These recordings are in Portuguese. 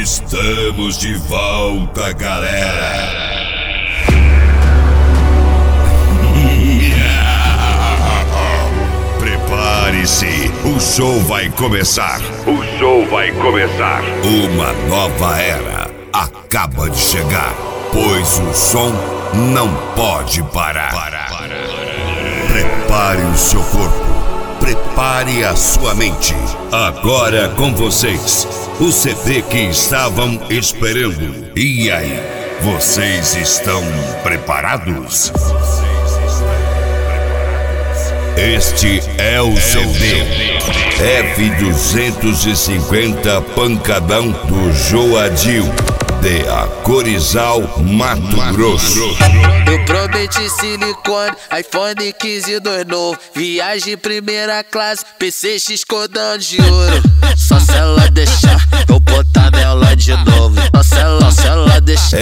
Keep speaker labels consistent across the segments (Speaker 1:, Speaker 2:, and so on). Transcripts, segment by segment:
Speaker 1: Estamos de volta, galera. Prepare-se, o show vai começar. Uma nova era acaba de chegar, pois o som não pode parar. Prepare o seu corpo, prepare a sua mente. Agora com vocês, o CD que estavam esperando. E aí, vocês estão preparados? Este é o CD F250 Pancadão do Joadil, de Acorizal, Mato Grosso.
Speaker 2: Eu prometi silicone, iPhone 15 2 novo, viagem primeira classe, PCX codão de ouro. Só se ela deixar, eu botar nela de novo. Só se ela deixar.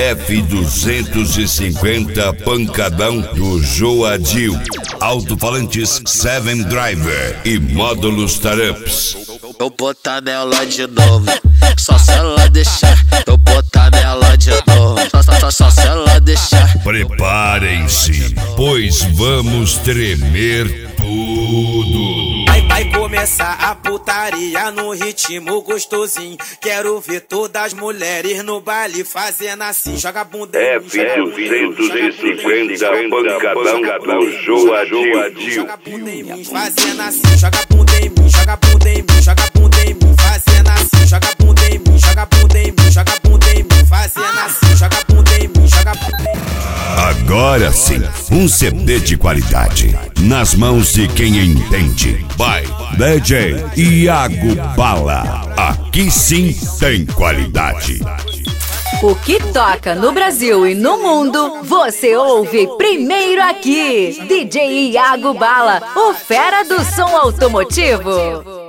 Speaker 1: F250 Pancadão do Joadil, alto-falantes 7 Driver e módulos Tarups.
Speaker 2: Eu botar nela de novo. Só se ela deixar, eu botar nela de novo. Só se ela deixar.
Speaker 1: Preparem-se, pois vamos tremer tudo.
Speaker 3: Vai começar a putaria no ritmo gostosinho. Quero ver todas as mulheres no baile fazendo assim. Joga a bunda em mim,
Speaker 1: F250 Pancadão do Joadil.
Speaker 3: joga a bunda em mim, fazendo assim. Joga a bunda em mim, joga a bunda em mim, joga a bunda em mim, fazendo assim. Joga a bunda em mim, joga a bunda em mim, joga a bunda em mim, fazendo assim. Joga a bunda em mim, joga a bunda em mim.
Speaker 1: Agora sim, um CD de qualidade, nas mãos de quem entende. Vai, DJ Iago Bala. Aqui sim tem qualidade.
Speaker 4: O que toca no Brasil e no mundo, você ouve primeiro aqui. DJ Iago Bala, o fera do som automotivo.